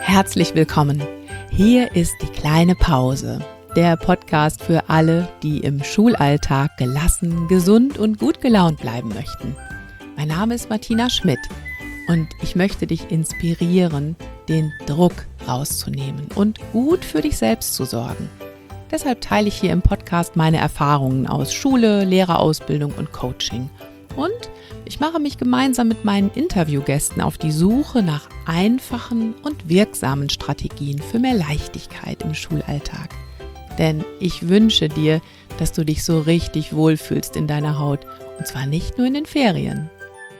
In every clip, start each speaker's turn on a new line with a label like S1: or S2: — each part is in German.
S1: Herzlich willkommen. Hier ist die kleine Pause, der Podcast für alle, die im Schulalltag gelassen, gesund und gut gelaunt bleiben möchten. Mein Name ist Martina Schmidt und ich möchte dich inspirieren, den Druck rauszunehmen und gut für dich selbst zu sorgen. Deshalb teile ich hier im Podcast meine Erfahrungen aus Schule, Lehrerausbildung und Coaching. Und ich mache mich gemeinsam mit meinen Interviewgästen auf die Suche nach einfachen und wirksamen Strategien für mehr Leichtigkeit im Schulalltag. Denn ich wünsche dir, dass du dich so richtig wohlfühlst in deiner Haut, und zwar nicht nur in den Ferien.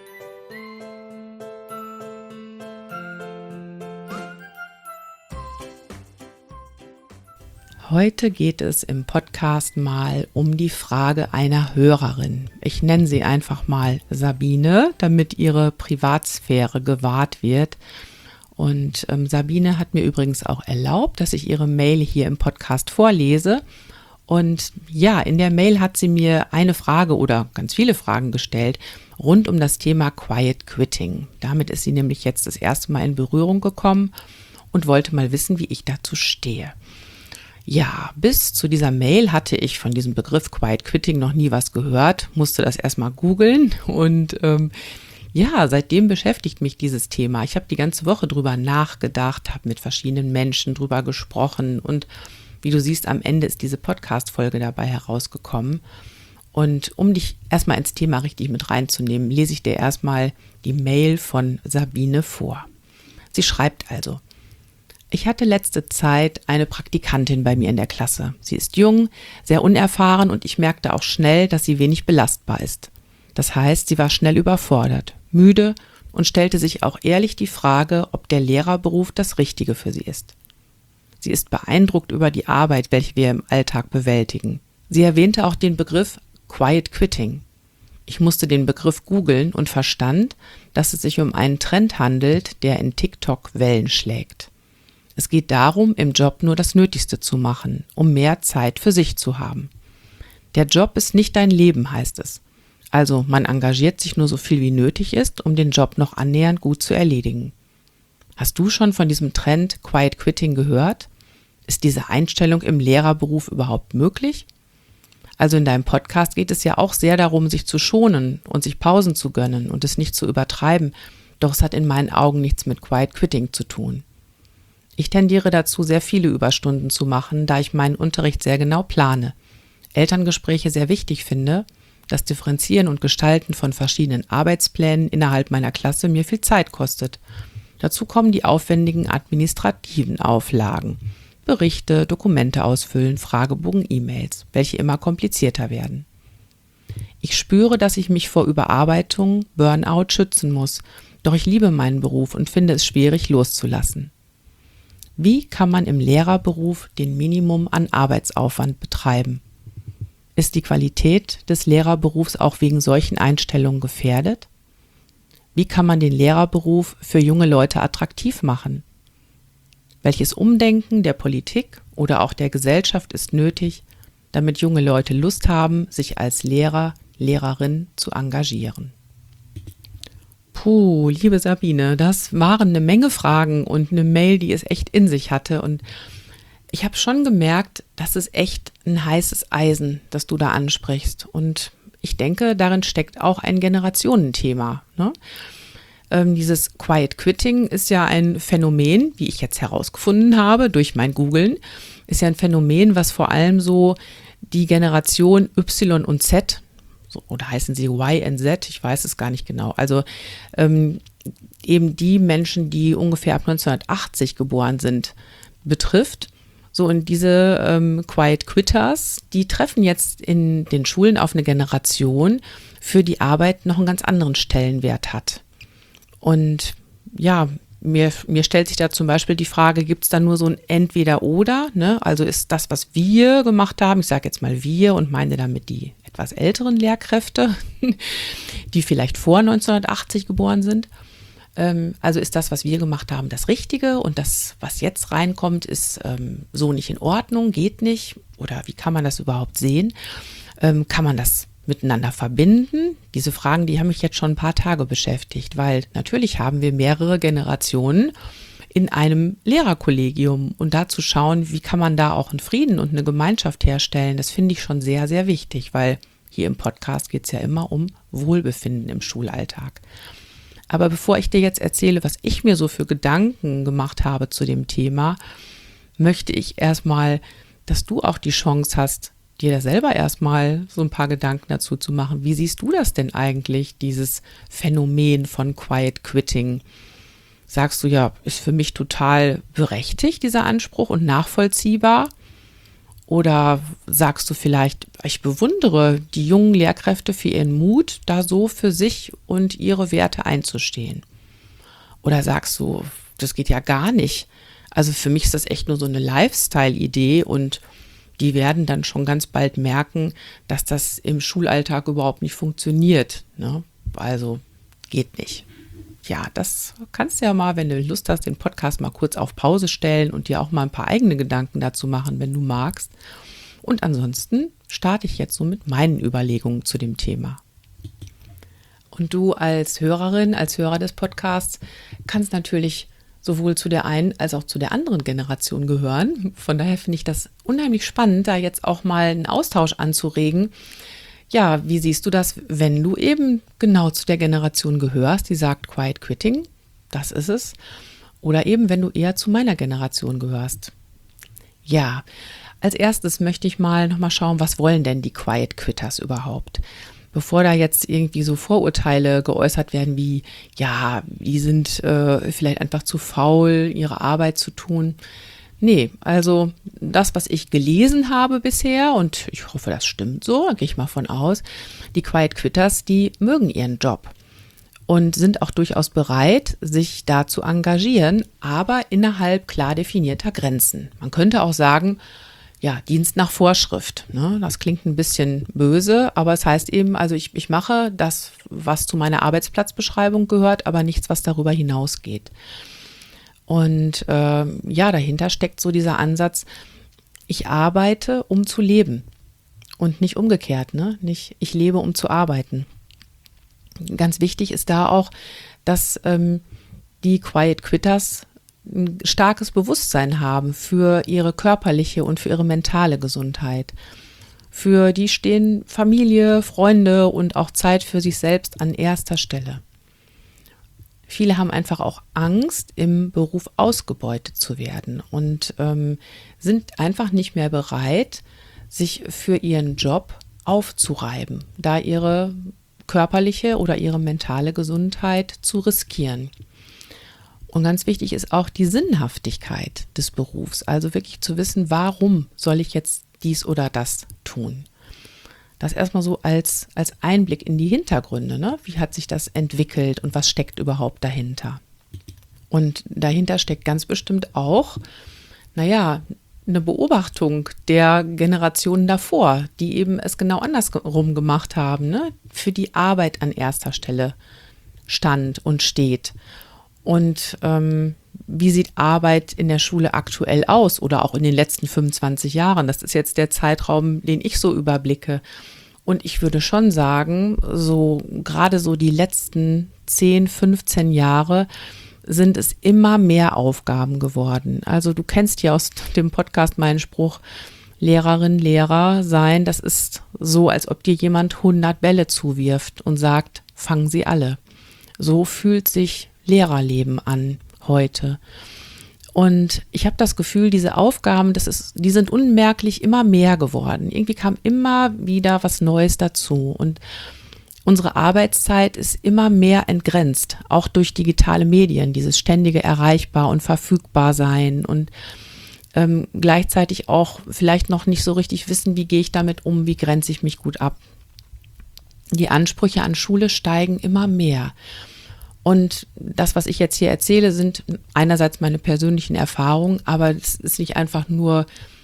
S1: Heute geht es im Podcast mal um die Frage einer Hörerin. Ich nenne sie einfach mal Sabine, damit ihre Privatsphäre gewahrt wird. Und Sabine hat mir übrigens auch erlaubt, dass ich ihre Mail hier im Podcast vorlese. Und ja, in der Mail hat sie mir eine Frage oder ganz viele Fragen gestellt rund um das Thema Quiet Quitting. Damit ist sie nämlich jetzt das erste Mal in Berührung gekommen und wollte mal wissen, wie ich dazu stehe. Ja, bis zu dieser Mail hatte ich von diesem Begriff Quiet Quitting noch nie was gehört, musste das erstmal googeln und seitdem beschäftigt mich dieses Thema. Ich habe die ganze Woche drüber nachgedacht, habe mit verschiedenen Menschen drüber gesprochen und wie du siehst, am Ende ist diese Podcast-Folge dabei herausgekommen. Und um dich erstmal ins Thema richtig mit reinzunehmen, lese ich dir erstmal die Mail von Sabine vor. Sie schreibt also: Ich hatte letzte Zeit eine Praktikantin bei mir in der Klasse. Sie ist jung, sehr unerfahren und ich merkte auch schnell, dass sie wenig belastbar ist. Das heißt, sie war schnell überfordert, müde und stellte sich auch ehrlich die Frage, ob der Lehrerberuf das Richtige für sie ist. Sie ist beeindruckt über die Arbeit, welche wir im Alltag bewältigen. Sie erwähnte auch den Begriff Quiet Quitting. Ich musste den Begriff googeln und verstand, dass es sich um einen Trend handelt, der in TikTok Wellen schlägt. Es geht darum, im Job nur das Nötigste zu machen, um mehr Zeit für sich zu haben. Der Job ist nicht dein Leben, heißt es. Also man engagiert sich nur so viel wie nötig ist, um den Job noch annähernd gut zu erledigen. Hast du schon von diesem Trend Quiet Quitting gehört? Ist diese Einstellung im Lehrerberuf überhaupt möglich? Also in deinem Podcast geht es ja auch sehr darum, sich zu schonen und sich Pausen zu gönnen und es nicht zu übertreiben, doch es hat in meinen Augen nichts mit Quiet Quitting zu tun. Ich tendiere dazu, sehr viele Überstunden zu machen, da ich meinen Unterricht sehr genau plane, Elterngespräche sehr wichtig finde, das Differenzieren und Gestalten von verschiedenen Arbeitsplänen innerhalb meiner Klasse mir viel Zeit kostet. Dazu kommen die aufwendigen administrativen Auflagen, Berichte, Dokumente ausfüllen, Fragebogen, E-Mails, welche immer komplizierter werden. Ich spüre, dass ich mich vor Überarbeitung, Burnout schützen muss, doch ich liebe meinen Beruf und finde es schwierig loszulassen. Wie kann man im Lehrerberuf den Minimum an Arbeitsaufwand betreiben? Ist die Qualität des Lehrerberufs auch wegen solchen Einstellungen gefährdet? Wie kann man den Lehrerberuf für junge Leute attraktiv machen? Welches Umdenken der Politik oder auch der Gesellschaft ist nötig, damit junge Leute Lust haben, sich als Lehrer, Lehrerin zu engagieren? Puh, liebe Sabine, das waren eine Menge Fragen und eine Mail, die es echt in sich hatte. Und ich habe schon gemerkt, das ist echt ein heißes Eisen, das du da ansprichst. Und ich denke, darin steckt auch ein Generationenthema, ne? Dieses Quiet Quitting ist ja ein Phänomen, wie ich jetzt herausgefunden habe durch mein Googlen, ist ja ein Phänomen, was vor allem so die Generation Y und Z, so, oder heißen sie Y und Z, ich weiß es gar nicht genau, also eben die Menschen, die ungefähr ab 1980 geboren sind, betrifft. So, und diese Quiet Quitters, die treffen jetzt in den Schulen auf eine Generation, für die Arbeit noch einen ganz anderen Stellenwert hat. Und ja, mir stellt sich da zum Beispiel die Frage, gibt es da nur so ein Entweder-Oder, ne? Also ist das, was wir gemacht haben, ich sage jetzt mal wir und meine damit die etwas älteren Lehrkräfte, die vielleicht vor 1980 geboren sind, also ist das, was wir gemacht haben, das Richtige und das, was jetzt reinkommt, ist so nicht in Ordnung, geht nicht, oder wie kann man das überhaupt sehen? Kann man das miteinander verbinden? Diese Fragen, die haben mich jetzt schon ein paar Tage beschäftigt, weil natürlich haben wir mehrere Generationen in einem Lehrerkollegium und da zu schauen, wie kann man da auch einen Frieden und eine Gemeinschaft herstellen. Das finde ich schon sehr, sehr wichtig, weil hier im Podcast geht es ja immer um Wohlbefinden im Schulalltag. Aber bevor ich dir jetzt erzähle, was ich mir so für Gedanken gemacht habe zu dem Thema, möchte ich erstmal, dass du auch die Chance hast, dir da selber erstmal so ein paar Gedanken dazu zu machen. Wie siehst du das denn eigentlich, dieses Phänomen von Quiet Quitting? Sagst du, ja, ist für mich total berechtigt, dieser Anspruch, und nachvollziehbar? Oder sagst du vielleicht, ich bewundere die jungen Lehrkräfte für ihren Mut, da so für sich und ihre Werte einzustehen? Oder sagst du, das geht ja gar nicht. Also für mich ist das echt nur so eine Lifestyle-Idee und die werden dann schon ganz bald merken, dass das im Schulalltag überhaupt nicht funktioniert, ne? Also geht nicht. Ja, das kannst du ja mal, wenn du Lust hast, den Podcast mal kurz auf Pause stellen und dir auch mal ein paar eigene Gedanken dazu machen, wenn du magst. Und ansonsten starte ich jetzt so mit meinen Überlegungen zu dem Thema. Und du als Hörerin, als Hörer des Podcasts kannst natürlich sowohl zu der einen als auch zu der anderen Generation gehören. Von daher finde ich das unheimlich spannend, da jetzt auch mal einen Austausch anzuregen. Ja, wie siehst du das, wenn du eben genau zu der Generation gehörst, die sagt Quiet Quitting, das ist es, oder eben wenn du eher zu meiner Generation gehörst? Ja, als erstes möchte ich nochmal schauen, was wollen denn die Quiet Quitters überhaupt? Bevor da jetzt irgendwie so Vorurteile geäußert werden wie, ja, die sind vielleicht einfach zu faul, ihre Arbeit zu tun. Nee, also das, was ich gelesen habe bisher, und ich hoffe, das stimmt so, da gehe ich mal von aus, die Quiet Quitters, die mögen ihren Job und sind auch durchaus bereit, sich da zu engagieren, aber innerhalb klar definierter Grenzen. Man könnte auch sagen, ja, Dienst nach Vorschrift, ne? Das klingt ein bisschen böse, aber es heißt eben, also ich mache das, was zu meiner Arbeitsplatzbeschreibung gehört, aber nichts, was darüber hinausgeht. Und ja, dahinter steckt so dieser Ansatz, ich arbeite, um zu leben und nicht umgekehrt, ne? Nicht ich lebe, um zu arbeiten. Ganz wichtig ist da auch, dass die Quiet Quitters ein starkes Bewusstsein haben für ihre körperliche und für ihre mentale Gesundheit. Für die stehen Familie, Freunde und auch Zeit für sich selbst an erster Stelle. Viele haben einfach auch Angst, im Beruf ausgebeutet zu werden und sind einfach nicht mehr bereit, sich für ihren Job aufzureiben, da ihre körperliche oder ihre mentale Gesundheit zu riskieren. Und ganz wichtig ist auch die Sinnhaftigkeit des Berufs, also wirklich zu wissen, warum soll ich jetzt dies oder das tun. Das erstmal so als Einblick in die Hintergründe, ne? Wie hat sich das entwickelt und was steckt überhaupt dahinter? Und dahinter steckt ganz bestimmt auch, eine Beobachtung der Generationen davor, die eben es genau andersrum gemacht haben, ne? Für die Arbeit an erster Stelle stand und steht. Und wie sieht Arbeit in der Schule aktuell aus oder auch in den letzten 25 Jahren? Das ist jetzt der Zeitraum, den ich so überblicke. Und ich würde schon sagen, so gerade so die letzten 10, 15 Jahre sind es immer mehr Aufgaben geworden. Also du kennst ja aus dem Podcast meinen Spruch, Lehrerin, Lehrer sein, das ist so, als ob dir jemand 100 Bälle zuwirft und sagt, fangen sie alle. So fühlt sich Lehrerleben an heute. Und ich habe das Gefühl, diese Aufgaben, die sind unmerklich immer mehr geworden. Irgendwie kam immer wieder was Neues dazu. Und unsere Arbeitszeit ist immer mehr entgrenzt, auch durch digitale Medien, dieses ständige Erreichbar und verfügbar sein und gleichzeitig auch vielleicht noch nicht so richtig wissen, wie gehe ich damit um, wie grenze ich mich gut ab. Die Ansprüche an Schule steigen immer mehr. Und das, was ich jetzt hier erzähle, sind einerseits meine persönlichen Erfahrungen, aber es ist nicht einfach nur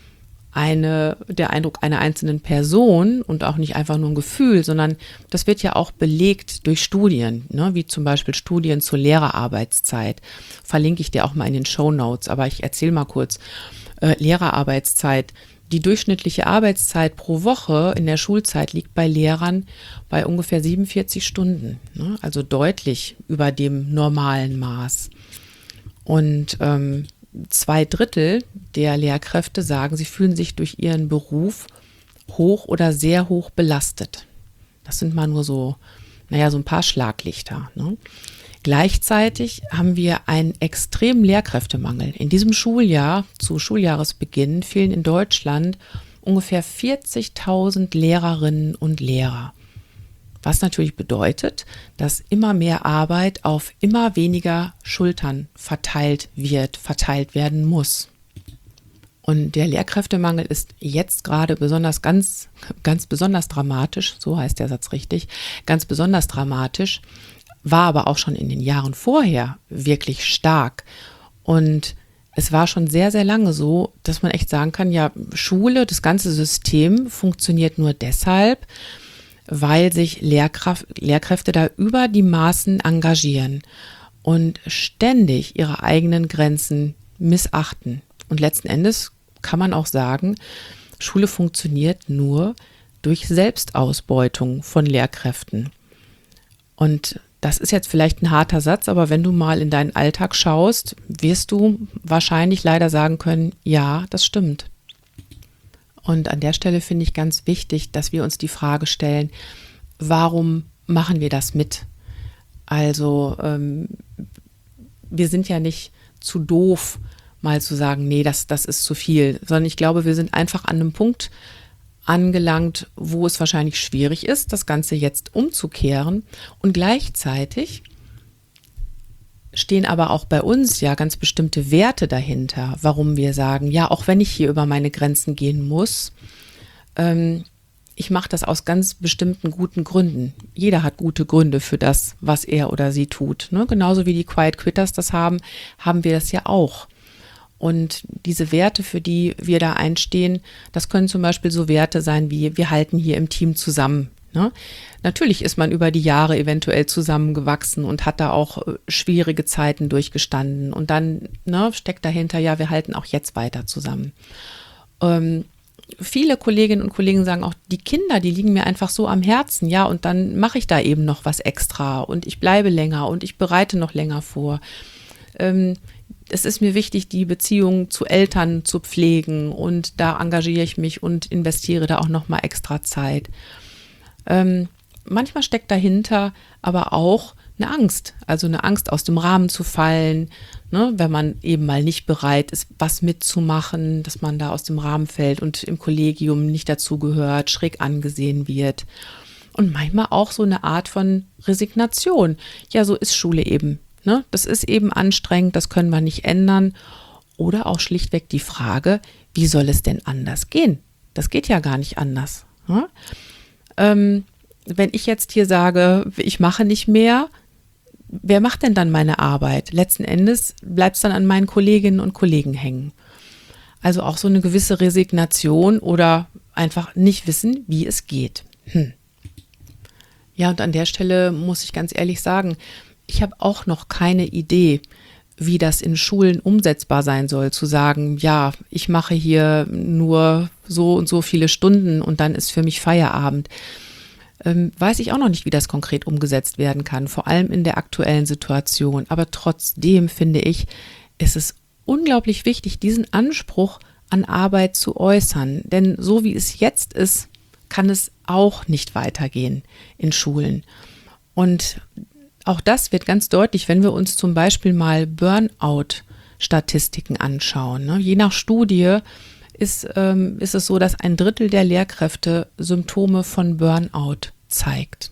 S1: der Eindruck einer einzelnen Person und auch nicht einfach nur ein Gefühl, sondern das wird ja auch belegt durch Studien, ne, wie zum Beispiel Studien zur Lehrerarbeitszeit. Verlinke ich dir auch mal in den Shownotes, aber ich erzähle mal kurz. Lehrerarbeitszeit. Die durchschnittliche Arbeitszeit pro Woche in der Schulzeit liegt bei Lehrern bei ungefähr 47 Stunden, ne? Also deutlich über dem normalen Maß. Und 2/3 der Lehrkräfte sagen, sie fühlen sich durch ihren Beruf hoch oder sehr hoch belastet. Das sind mal nur so ein paar Schlaglichter, ne? Gleichzeitig haben wir einen extremen Lehrkräftemangel. In diesem Schuljahr, zu Schuljahresbeginn, fehlen in Deutschland ungefähr 40.000 Lehrerinnen und Lehrer. Was natürlich bedeutet, dass immer mehr Arbeit auf immer weniger Schultern verteilt werden muss. Und der Lehrkräftemangel ist jetzt gerade ganz besonders dramatisch, so heißt der Satz richtig, ganz besonders dramatisch, war aber auch schon in den Jahren vorher wirklich stark. Und es war schon sehr, sehr lange so, dass man echt sagen kann, ja, Schule, das ganze System funktioniert nur deshalb, weil sich Lehrkräfte da über die Maßen engagieren und ständig ihre eigenen Grenzen missachten. Und letzten Endes kann man auch sagen, Schule funktioniert nur durch Selbstausbeutung von Lehrkräften. Und das ist jetzt vielleicht ein harter Satz, aber wenn du mal in deinen Alltag schaust, wirst du wahrscheinlich leider sagen können, ja, das stimmt. Und an der Stelle finde ich ganz wichtig, dass wir uns die Frage stellen, warum machen wir das mit? Also wir sind ja nicht zu doof, mal zu sagen, nee, das ist zu viel, sondern ich glaube, wir sind einfach an einem Punkt angelangt, wo es wahrscheinlich schwierig ist, das Ganze jetzt umzukehren. Und gleichzeitig stehen aber auch bei uns ja ganz bestimmte Werte dahinter, warum wir sagen, ja, auch wenn ich hier über meine Grenzen gehen muss, ich mache das aus ganz bestimmten guten Gründen. Jeder hat gute Gründe für das, was er oder sie tut. Ne? Genauso wie die Quiet Quitters das haben wir das ja auch. Und diese Werte, für die wir da einstehen, das können zum Beispiel so Werte sein wie, wir halten hier im Team zusammen. Ne? Natürlich ist man über die Jahre eventuell zusammengewachsen und hat da auch schwierige Zeiten durchgestanden. Und dann steckt dahinter, ja, wir halten auch jetzt weiter zusammen. Viele Kolleginnen und Kollegen sagen auch, die Kinder, die liegen mir einfach so am Herzen, ja, und dann mache ich da eben noch was extra und ich bleibe länger und ich bereite noch länger vor. Es ist mir wichtig, die Beziehung zu Eltern zu pflegen und da engagiere ich mich und investiere da auch nochmal extra Zeit. Manchmal steckt dahinter aber auch eine Angst, also eine Angst aus dem Rahmen zu fallen, ne, wenn man eben mal nicht bereit ist, was mitzumachen, dass man da aus dem Rahmen fällt und im Kollegium nicht dazugehört, schräg angesehen wird. Und manchmal auch so eine Art von Resignation. Ja, so ist Schule eben. Ne? Das ist eben anstrengend, das können wir nicht ändern. Oder auch schlichtweg die Frage, wie soll es denn anders gehen? Das geht ja gar nicht anders. Ne? Wenn ich jetzt hier sage, ich mache nicht mehr, wer macht denn dann meine Arbeit? Letzten Endes bleibt es dann an meinen Kolleginnen und Kollegen hängen. Also auch so eine gewisse Resignation oder einfach nicht wissen, wie es geht. Ja, und an der Stelle muss ich ganz ehrlich sagen, ich habe auch noch keine Idee, wie das in Schulen umsetzbar sein soll, zu sagen, ja, ich mache hier nur so und so viele Stunden und dann ist für mich Feierabend. Weiß ich auch noch nicht, wie das konkret umgesetzt werden kann, vor allem in der aktuellen Situation. Aber trotzdem finde ich, ist es unglaublich wichtig, diesen Anspruch an Arbeit zu äußern. Denn so wie es jetzt ist, kann es auch nicht weitergehen in Schulen. Und auch das wird ganz deutlich, wenn wir uns zum Beispiel mal Burnout-Statistiken anschauen. Ne? Je nach Studie ist es so, dass 1/3 der Lehrkräfte Symptome von Burnout zeigt.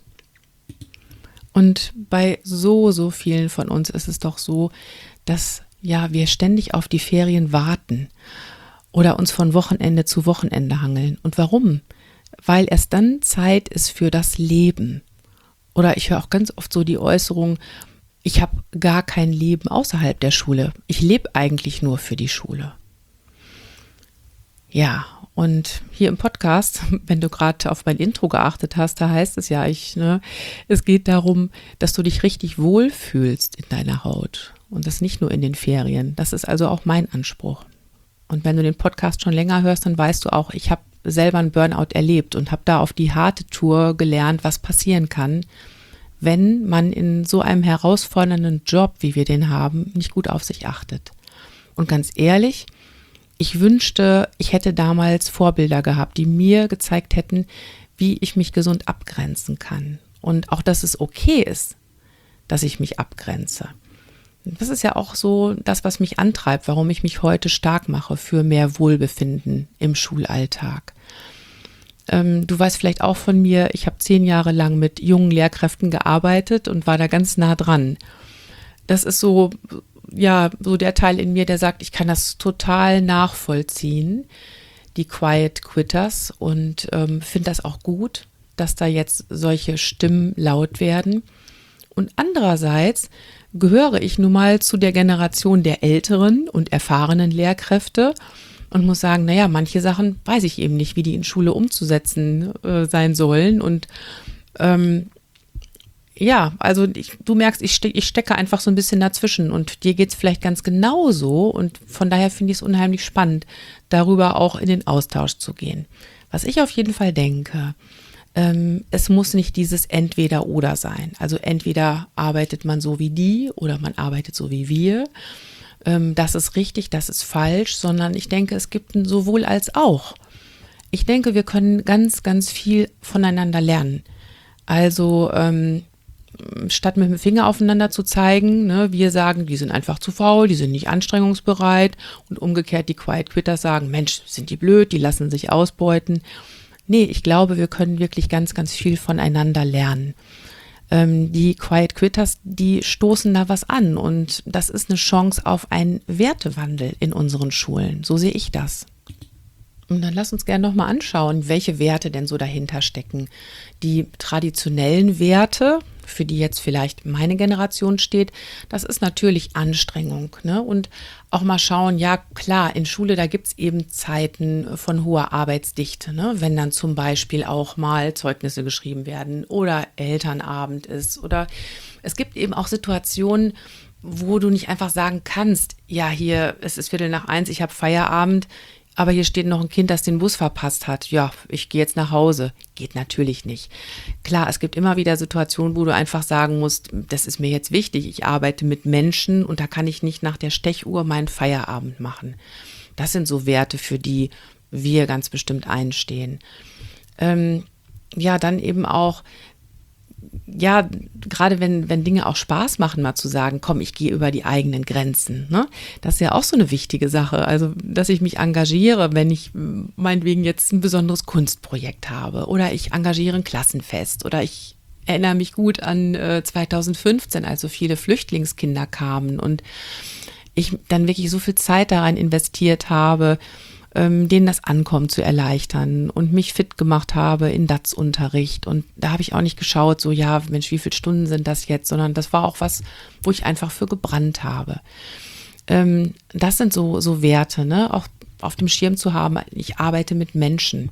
S1: Und bei so vielen von uns ist es doch so, dass wir ständig auf die Ferien warten oder uns von Wochenende zu Wochenende hangeln. Und warum? Weil erst dann Zeit ist für das Leben. Oder ich höre auch ganz oft so die Äußerung, ich habe gar kein Leben außerhalb der Schule. Ich lebe eigentlich nur für die Schule. Ja, und hier im Podcast, wenn du gerade auf mein Intro geachtet hast, da heißt es ja, es geht darum, dass du dich richtig wohlfühlst in deiner Haut. Und das nicht nur in den Ferien. Das ist also auch mein Anspruch. Und wenn du den Podcast schon länger hörst, dann weißt du auch, ich habe selber einen Burnout erlebt und habe da auf die harte Tour gelernt, was passieren kann, wenn man in so einem herausfordernden Job, wie wir den haben, nicht gut auf sich achtet. Und ganz ehrlich, ich wünschte, ich hätte damals Vorbilder gehabt, die mir gezeigt hätten, wie ich mich gesund abgrenzen kann. Und auch, dass es okay ist, dass ich mich abgrenze. Das ist ja auch so das, was mich antreibt, warum ich mich heute stark mache für mehr Wohlbefinden im Schulalltag. Du weißt vielleicht auch von mir, ich habe 10 Jahre lang mit jungen Lehrkräften gearbeitet und war da ganz nah dran. Das ist so, ja, so der Teil in mir, der sagt, ich kann das total nachvollziehen, die Quiet Quitters, und finde das auch gut, dass da jetzt solche Stimmen laut werden. Und andererseits gehöre ich nun mal zu der Generation der älteren und erfahrenen Lehrkräfte und muss sagen, naja, manche Sachen weiß ich eben nicht, wie die in Schule umzusetzen sein sollen. Und ja, also du merkst, ich stecke einfach so ein bisschen dazwischen und dir geht's vielleicht ganz genauso, und von daher finde ich es unheimlich spannend, darüber auch in den Austausch zu gehen. Was ich auf jeden Fall denke, es muss nicht dieses Entweder-Oder sein. Also entweder arbeitet man so wie die oder man arbeitet so wie wir. Das ist richtig, das ist falsch, sondern ich denke, es gibt ein sowohl als auch. Ich denke, wir können ganz, ganz viel voneinander lernen. Also statt mit dem Finger aufeinander zu zeigen, ne, wir sagen, die sind einfach zu faul, die sind nicht anstrengungsbereit, und umgekehrt die Quiet Quitters sagen, Mensch, sind die blöd, die lassen sich ausbeuten. Nee, ich glaube, wir können wirklich ganz, ganz viel voneinander lernen. Die Quiet Quitters, die stoßen da was an, und das ist eine Chance auf einen Wertewandel in unseren Schulen. So sehe ich das. Und dann lass uns gerne nochmal anschauen, welche Werte denn so dahinter stecken. Die traditionellen Werte, für die jetzt vielleicht meine Generation steht, das ist natürlich Anstrengung, ne? Und auch mal schauen, ja klar, in Schule, da gibt es eben Zeiten von hoher Arbeitsdichte, ne? Wenn dann zum Beispiel auch mal Zeugnisse geschrieben werden oder Elternabend ist, oder es gibt eben auch Situationen, wo du nicht einfach sagen kannst, ja hier, es ist 12:45, ich habe Feierabend, aber hier steht noch ein Kind, das den Bus verpasst hat. Ja, ich gehe jetzt nach Hause. Geht natürlich nicht. Klar, es gibt immer wieder Situationen, wo du einfach sagen musst, das ist mir jetzt wichtig. Ich arbeite mit Menschen und da kann ich nicht nach der Stechuhr meinen Feierabend machen. Das sind so Werte, für die wir ganz bestimmt einstehen. Ja, dann eben auch, ja, gerade wenn Dinge auch Spaß machen, mal zu sagen, komm, ich gehe über die eigenen Grenzen, ne? Das ist ja auch so eine wichtige Sache. Also, dass ich mich engagiere, wenn ich meinetwegen jetzt ein besonderes Kunstprojekt habe, oder ich engagiere ein Klassenfest, oder ich erinnere mich gut an 2015, als so viele Flüchtlingskinder kamen und ich dann wirklich so viel Zeit daran investiert habe, denen das Ankommen zu erleichtern und mich fit gemacht habe in DATS-Unterricht. Und da habe ich auch nicht geschaut, so ja, Mensch, wie viele Stunden sind das jetzt, sondern das war auch was, wo ich einfach für gebrannt habe. Das sind so Werte, ne? Auch auf dem Schirm zu haben, ich arbeite mit Menschen.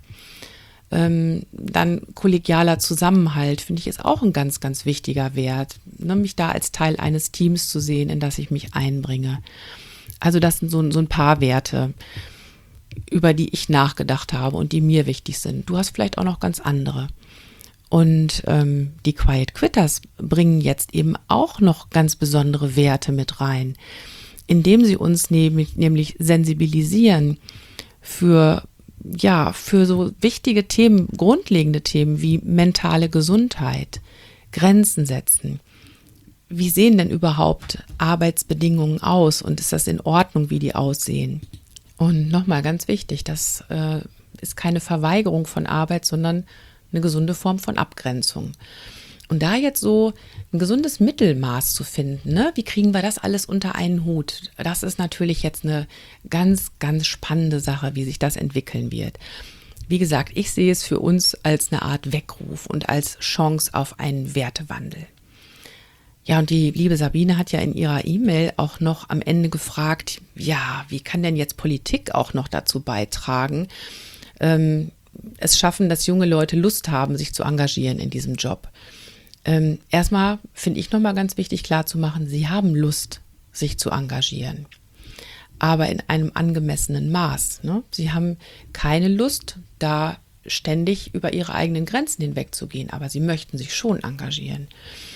S1: Dann kollegialer Zusammenhalt, finde ich, ist auch ein ganz, ganz wichtiger Wert, ne? Mich da als Teil eines Teams zu sehen, in das ich mich einbringe. Also das sind so ein paar Werte, über die ich nachgedacht habe und die mir wichtig sind. Du hast vielleicht auch noch ganz andere. Und die Quiet Quitters bringen jetzt eben auch noch ganz besondere Werte mit rein, indem sie uns nämlich sensibilisieren für so wichtige Themen, grundlegende Themen wie mentale Gesundheit, Grenzen setzen. Wie sehen denn überhaupt Arbeitsbedingungen aus und ist das in Ordnung, wie die aussehen? Und nochmal ganz wichtig, das ist keine Verweigerung von Arbeit, sondern eine gesunde Form von Abgrenzung. Und da jetzt so ein gesundes Mittelmaß zu finden, ne? Wie kriegen wir das alles unter einen Hut? Das ist natürlich jetzt eine ganz, ganz spannende Sache, wie sich das entwickeln wird. Wie gesagt, ich sehe es für uns als eine Art Weckruf und als Chance auf einen Wertewandel. Ja, und die liebe Sabine hat ja in ihrer E-Mail auch noch am Ende gefragt, ja, wie kann denn jetzt Politik auch noch dazu beitragen, es schaffen, dass junge Leute Lust haben, sich zu engagieren in diesem Job. Erstmal finde ich nochmal ganz wichtig klarzumachen, sie haben Lust, sich zu engagieren, aber in einem angemessenen Maß, ne? Sie haben keine Lust, da ständig über ihre eigenen Grenzen hinwegzugehen, aber sie möchten sich schon engagieren.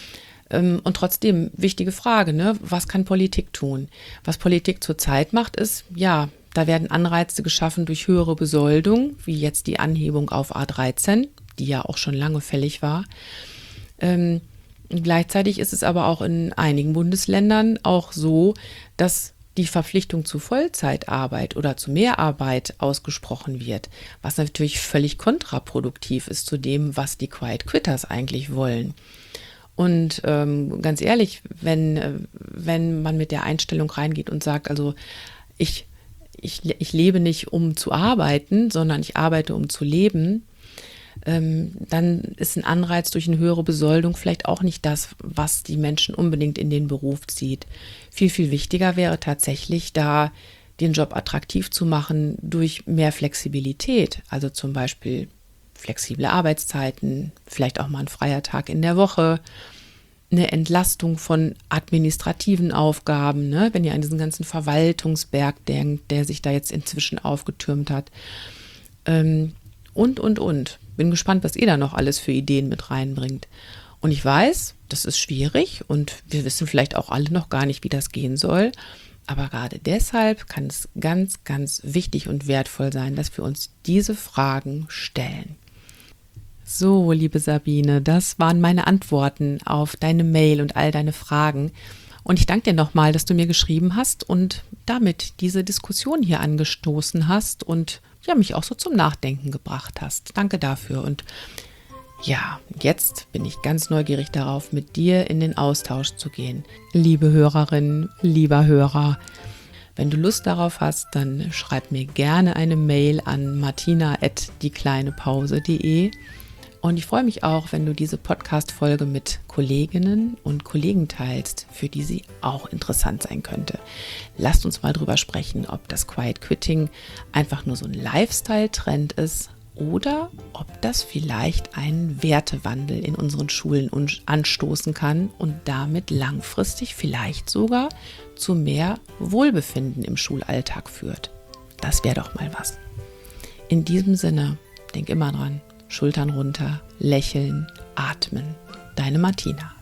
S1: Und trotzdem, wichtige Frage, ne? Was kann Politik tun? Was Politik zurzeit macht, ist, ja, da werden Anreize geschaffen durch höhere Besoldung, wie jetzt die Anhebung auf A13, die ja auch schon lange fällig war. Gleichzeitig ist es aber auch in einigen Bundesländern auch so, dass die Verpflichtung zu Vollzeitarbeit oder zu Mehrarbeit ausgesprochen wird, was natürlich völlig kontraproduktiv ist zu dem, was die Quiet Quitters eigentlich wollen. Und ganz ehrlich, wenn man mit der Einstellung reingeht und sagt, also ich lebe nicht, um zu arbeiten, sondern ich arbeite, um zu leben, dann ist ein Anreiz durch eine höhere Besoldung vielleicht auch nicht das, was die Menschen unbedingt in den Beruf zieht. Viel, viel wichtiger wäre tatsächlich, da den Job attraktiv zu machen durch mehr Flexibilität, also zum Beispiel flexible Arbeitszeiten, vielleicht auch mal ein freier Tag in der Woche, eine Entlastung von administrativen Aufgaben, ne? Wenn ihr an diesen ganzen Verwaltungsberg denkt, der sich da jetzt inzwischen aufgetürmt hat. Und. Bin gespannt, was ihr da noch alles für Ideen mit reinbringt. Und ich weiß, das ist schwierig und wir wissen vielleicht auch alle noch gar nicht, wie das gehen soll. Aber gerade deshalb kann es ganz, ganz wichtig und wertvoll sein, dass wir uns diese Fragen stellen. So, liebe Sabine, das waren meine Antworten auf deine Mail und all deine Fragen. Und ich danke dir nochmal, dass du mir geschrieben hast und damit diese Diskussion hier angestoßen hast und ja, mich auch so zum Nachdenken gebracht hast. Danke dafür. Und ja, jetzt bin ich ganz neugierig darauf, mit dir in den Austausch zu gehen. Liebe Hörerin, lieber Hörer, wenn du Lust darauf hast, dann schreib mir gerne eine Mail an martina@diekleinepause.de. Und ich freue mich auch, wenn du diese Podcast-Folge mit Kolleginnen und Kollegen teilst, für die sie auch interessant sein könnte. Lasst uns mal drüber sprechen, ob das Quiet Quitting einfach nur so ein Lifestyle-Trend ist oder ob das vielleicht einen Wertewandel in unseren Schulen anstoßen kann und damit langfristig vielleicht sogar zu mehr Wohlbefinden im Schulalltag führt. Das wäre doch mal was. In diesem Sinne, denk immer dran. Schultern runter, lächeln, atmen. Deine Martina.